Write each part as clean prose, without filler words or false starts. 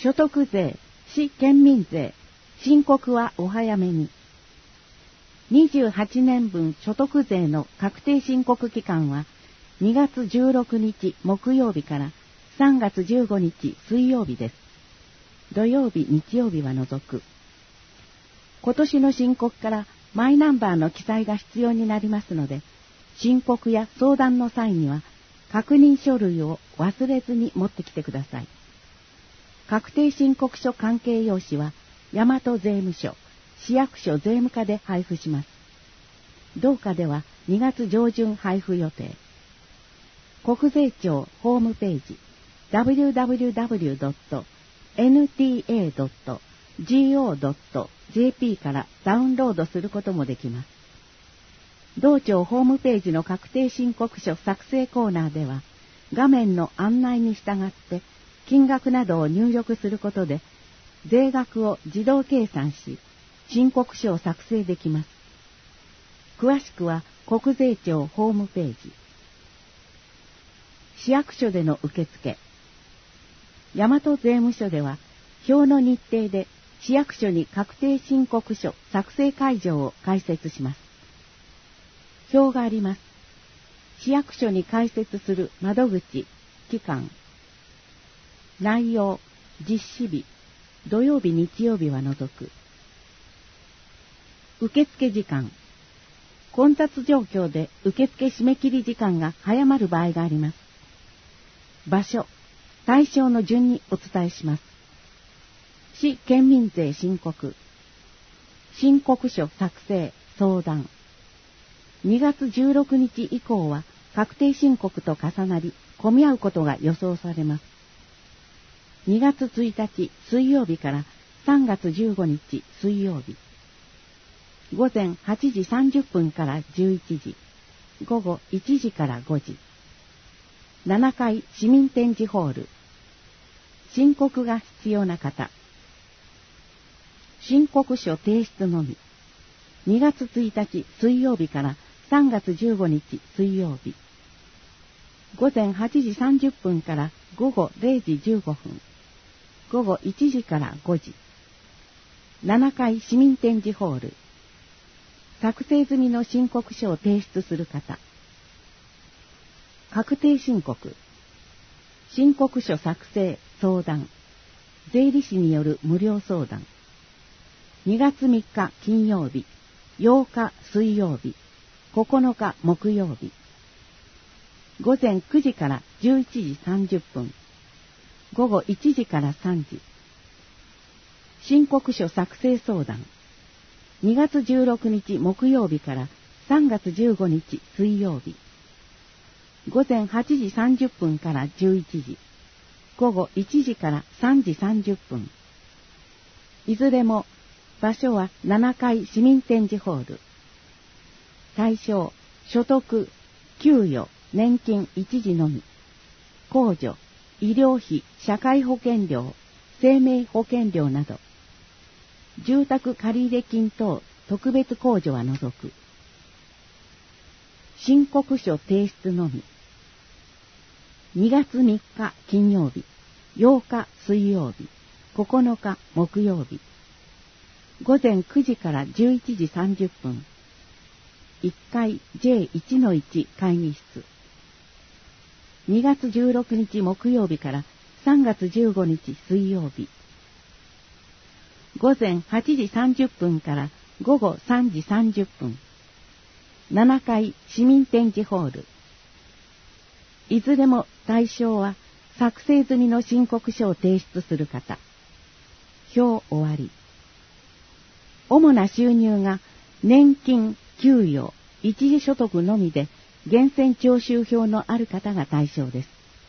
所得税、市県民税、申告はお早めに。28年分所得税の確定申告期間は2月16日木曜日から3月15日水曜日です。土曜日、日曜日は除く。今年の申告からマイナンバーの記載が必要になりますので、申告や相談の際には確認書類を忘れずに持ってきてください。確定申告書関係用紙は大和税務署、市役所税務課で配布します。同課では2月上旬配布予定。国税庁ホームページ www.nta.go.jp からダウンロードすることもできます。同庁ホームページの確定申告書作成コーナーでは、画面の案内に従って金額などを入力することで、税額を自動計算し、申告書を作成できます。詳しくは国税庁ホームページ。市役所での受付。大和税務署では、表の日程で市役所に確定申告書作成会場を開設します。表があります。市役所に開設する窓口、期間。内容、実施日、土曜日、日曜日は除く。受付時間。混雑状況で受付締め切り時間が早まる場合があります。場所、対象の順にお伝えします。市県民税申告。申告書作成、相談。2月16日以降は確定申告と重なり混み合うことが予想されます。2月1日水曜日から3月15日水曜日。午前8時30分から11時、午後1時から5時。7階市民展示ホール。申告が必要な方。申告書提出のみ。2月1日水曜日から3月15日水曜日。午前8時30分から午後0時15分。午後1時から5時。7階市民展示ホール。作成済みの申告書を提出する方。確定申告。申告書作成、相談。税理士による無料相談。2月3日金曜日、8日水曜日、9日木曜日。午前9時から11時30分。午後1時から3時。申告書作成相談。2月16日木曜日から3月15日水曜日。午前8時30分から11時。午後1時から3時30分。いずれも場所は7階市民展示ホール。対象、所得、給与、年金一時のみ。控除、医療費、社会保険料、生命保険料など。住宅借入金等特別控除は除く。申告書提出のみ。2月3日金曜日、8日水曜日、9日木曜日。午前9時から11時30分。1階 J1-1 会議室。2月16日木曜日から3月15日水曜日。午前8時30分から午後3時30分。7階市民展示ホール。いずれも対象は作成済みの申告書を提出する方。表終わり。主な収入が年金、給与、一時所得のみで源泉徴収票のある方が対象です。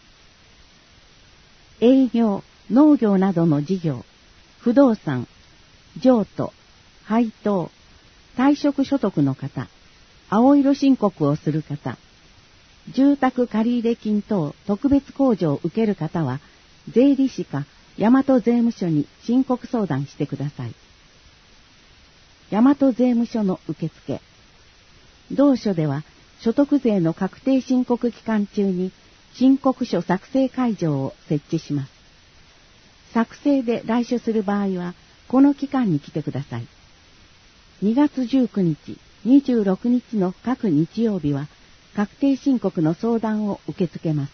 営業、農業などの事業、不動産、譲渡、配当、退職所得の方、青色申告をする方、住宅借入金等特別控除を受ける方は、税理士か大和税務署に申告相談してください。大和税務署の受付。同署では、所得税の確定申告期間中に申告書作成会場を設置します。 作成で来所する場合は、この期間に来てください。2月19日、26日の各日曜日は、確定申告の相談を受け付けます。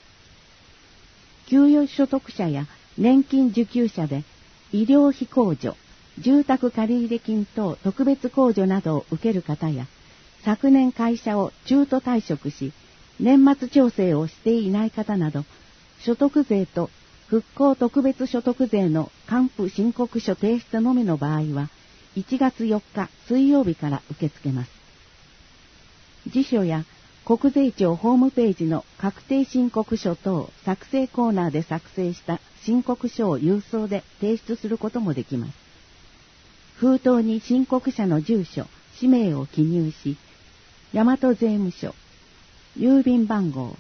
給与所得者や年金受給者で、医療費控除、住宅借入金等特別控除などを受ける方や、昨年会社を中途退職し、年末調整をしていない方など、所得税と復興特別所得税の還付申告書提出のみの場合は、1月4日水曜日から受け付けます。辞書や国税庁ホームページの確定申告書等作成コーナーで作成した申告書を郵送で提出することもできます。封筒に申告者の住所、氏名を記入し、大和税務署、郵便番号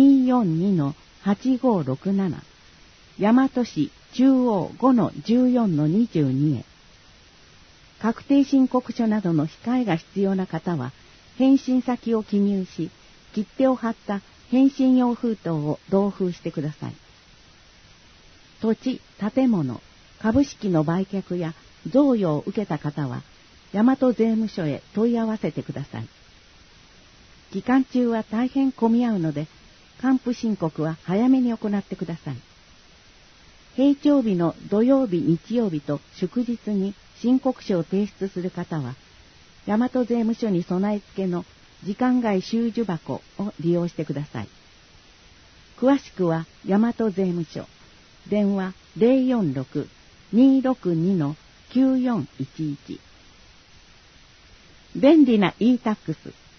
242-8567、大和市中央 5-14-22 へ。確定申告書などの控えが必要な方は、返信先を記入し、切手を貼った返信用封筒を同封してください。土地、建物、株式の売却や贈与を受けた方は、大和税務署へ問い合わせてください。期間中は大変混み合うので、還付申告は早めに行ってください。平常日の土曜日、日曜日と祝日に申告書を提出する方は、大和税務署に備え付けの時間外収受箱を利用してください。詳しくは大和税務署、電話 046-262-9411。便利な e-tax。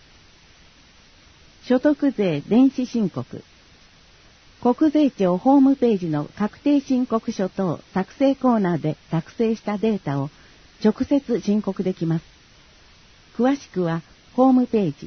所得税電子申告。国税庁ホームページの確定申告書等作成コーナーで作成したデータを直接申告できます。詳しくはホームページ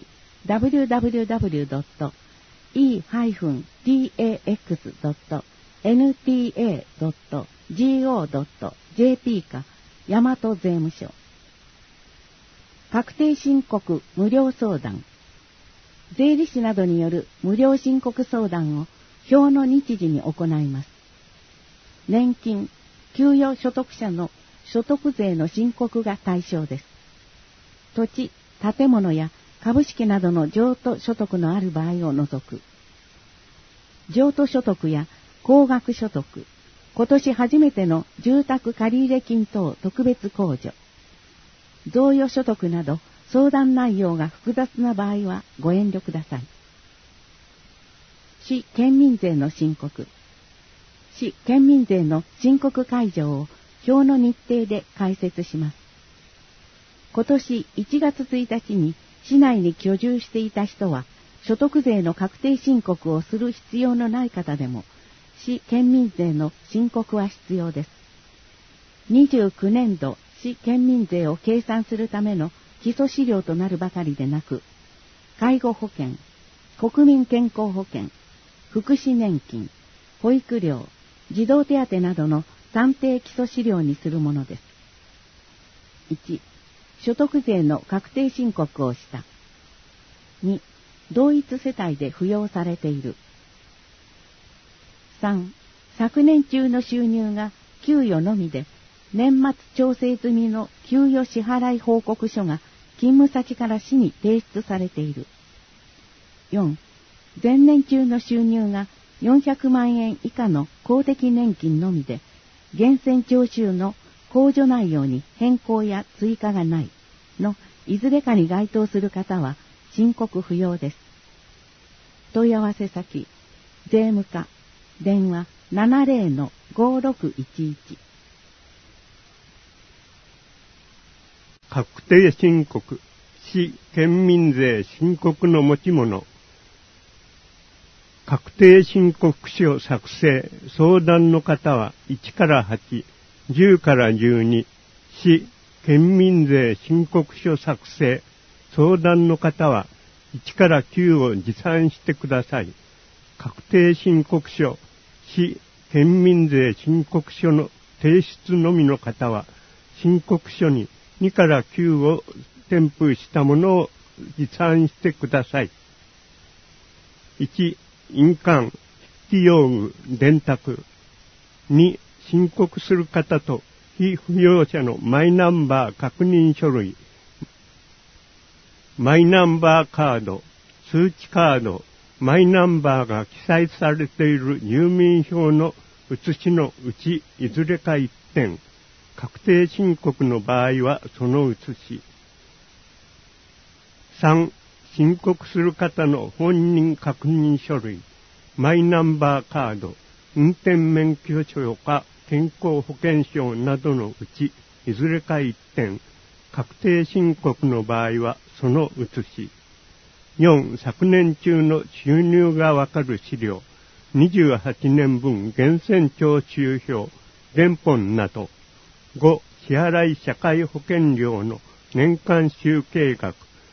www.e-tax.nta.go.jp か大和税務署。確定申告無料相談。税理士などによる無料申告相談を表の日時に行います。年金、給与所得者の所得税の申告が対象です。土地、建物や株式などの譲渡所得のある場合を除く。譲渡所得や高額所得、今年初めての住宅借入金等特別控除、贈与所得など相談内容が複雑な場合はご遠慮ください。市県民税の申告。市県民税の申告会場を表の日程で開設します。今年1月1日に市内に居住していた人は、所得税の確定申告をする必要のない方でも、市県民税の申告は必要です。29年度市県民税を計算するための基礎資料となるばかりでなく、介護保険、国民健康保険、福祉年金、保育料、児童手当などの算定基礎資料にするものです。1、所得税の確定申告をした。2、同一世帯で扶養されている。3、昨年中の収入が給与のみで、年末調整済みの給与支払い報告書が勤務先から市に提出されている。4、前年中の収入が400万円以下の公的年金のみで、源泉徴収の控除内容に変更や追加がないのいずれかに該当する方は申告不要です。問い合わせ先、税務課、電話 70-5611。 確定申告、市県民税申告の持ち物。確定申告書作成、相談の方は1から8、10から12、市県民税申告書作成、相談の方は1から9を持参してください。確定申告書、市県民税申告書の提出のみの方は、申告書に2から9を添付したものを持参してください。1、印鑑、筆記用具、電卓。2、 申告する方と被扶養者のマイナンバー確認書類、マイナンバーカード、通知カード、マイナンバーが記載されている住民票の写しのうちいずれか1点、確定申告の場合はその写し。3、申告する方の本人確認書類、マイナンバーカード、運転免許証か健康保険証などのうちいずれか1点、確定申告の場合はその写し。4、昨年中の収入がわかる資料、28年分源泉徴収票、原本など。5、支払い社会保険料の年間集計額。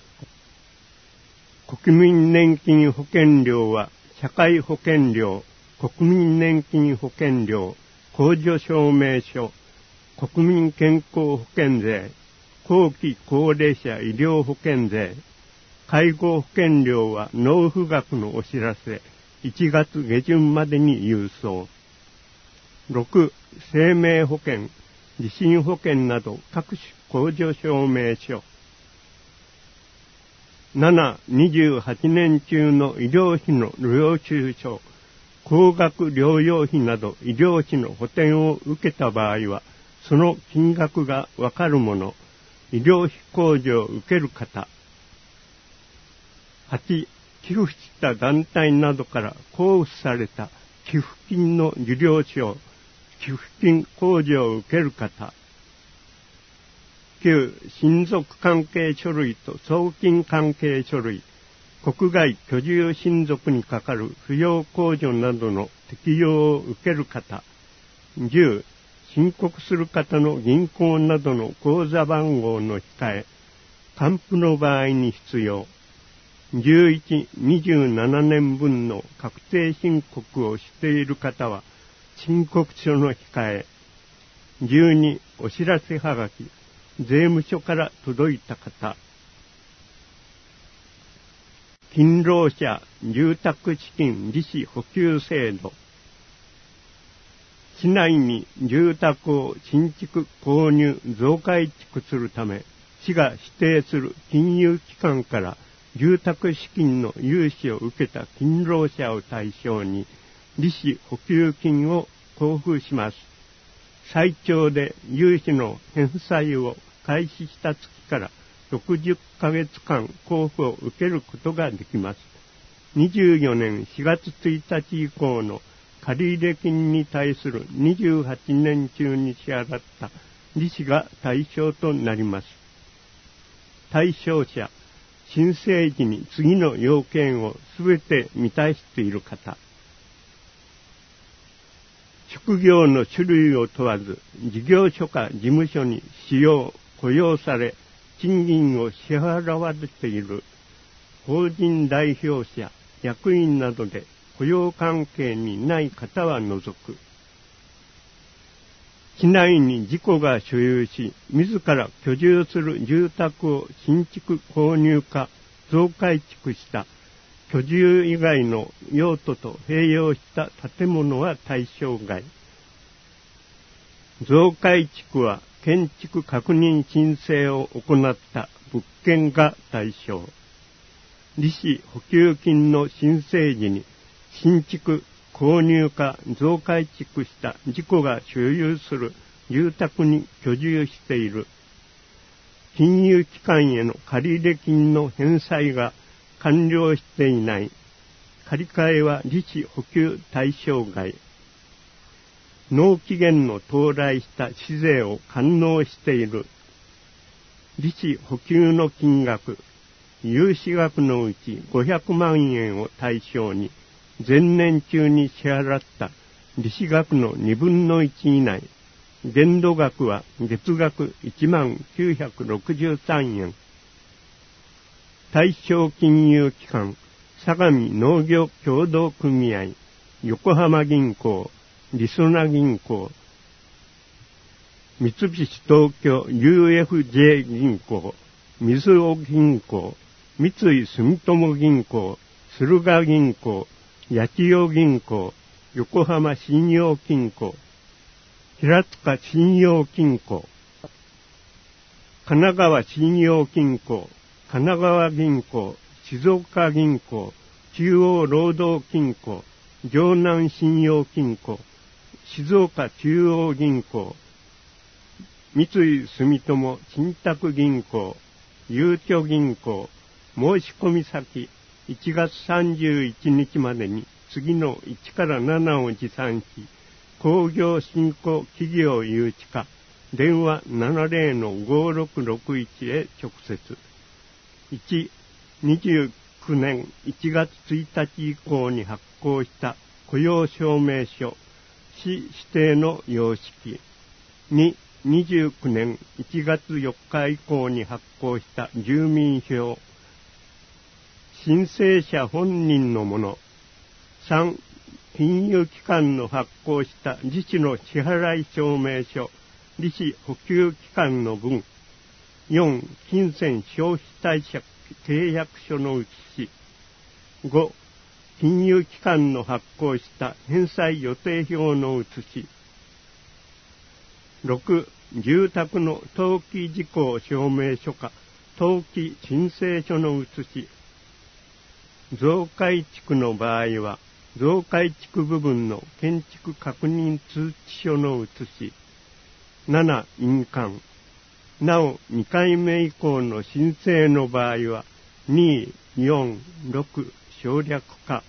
国民年金保険料は社会保険料、国民年金保険料、控除証明書、国民健康保険税、後期高齢者医療保険税、介護保険料は納付額のお知らせ、1月下旬までに郵送。6、生命保険、地震保険など各種控除証明書。7、28年中の医療費の領収書、高額療養費など医療費の補填を受けた場合は、その金額がわかるもの、医療費控除を受ける方。8、寄付した団体などから交付された寄付金の受領書、寄付金控除を受ける方。9、親族関係書類と送金関係書類、国外居住親族にかかる扶養控除などの適用を受ける方。10、申告する方の銀行などの口座番号の控え、還付の場合に必要。11、27年分の確定申告をしている方は、申告書の控え。12、お知らせはがき、税務署から届いた方。勤労者住宅資金利子補給制度。市内に住宅を新築購入増改築するため、市が指定する金融機関から住宅資金の融資を受けた勤労者を対象に利子補給金を交付します。最長で融資の返済を開始した月から60ヶ月間交付を受けることができます。24年4月1日以降の借入金に対する28年中に支払った利子が対象となります。対象者、申請時に次の要件をすべて満たしている方。職業の種類を問わず、事業所か事務所に使用、雇用され、賃金を支払われている法人代表者、役員などで雇用関係にない方は除く。市内に自己が所有し、自ら居住する住宅を新築購入か増改築した居住以外の用途と併用した建物は対象外。増改築は建築確認申請を行った物件が対象。利子補給金の申請時に新築購入か増改築した自己が所有する住宅に居住している。金融機関への借入金の返済が完了していない。借り換えは利子補給対象外。納期限の到来した市税を完納している。利子補給の金額、融資額のうち500万円を対象に前年中に支払った利子額の2分の1以内。限度額は月額10,963円。対象金融機関、相模農業協同組合、横浜銀行、りそな銀行、三菱東京 UFJ 銀行、みずほ銀行、三井住友銀行、駿河銀行、八千代銀行、横浜信用金庫。 平塚信用金庫、神奈川信用金庫、神奈川銀行、静岡銀行、中央労働金庫、城南信用金庫、静岡中央銀行、三井住友信託銀行、ゆうちょ銀行、申込先1月31日までに次の1から7を持参し、工業振興企業誘致課、電話 70-5661 へ直接。1、29年1月1日以降に発行した雇用証明書、市指定の様式。2、29年1月4日以降に発行した住民票、申請者本人のもの。3、金融機関の発行した利子の支払い証明書、利子補給機関の分。4、金銭消費貸借契約書の写し。5、金融機関の発行した返済予定表の写し。6、住宅の登記事項証明書か登記申請書の写し。増改築の場合は、増改築部分の建築確認通知書の写し。7、印鑑。なお、2回目以降の申請の場合は、2、4、6、省略化。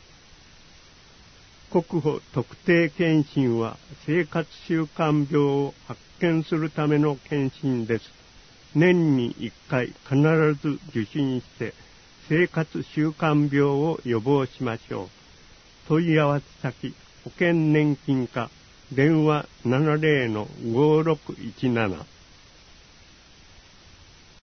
国保特定健診は生活習慣病を発見するための健診です。年に1回必ず受診して生活習慣病を予防しましょう。問い合わせ先、保険年金課、電話 70-5617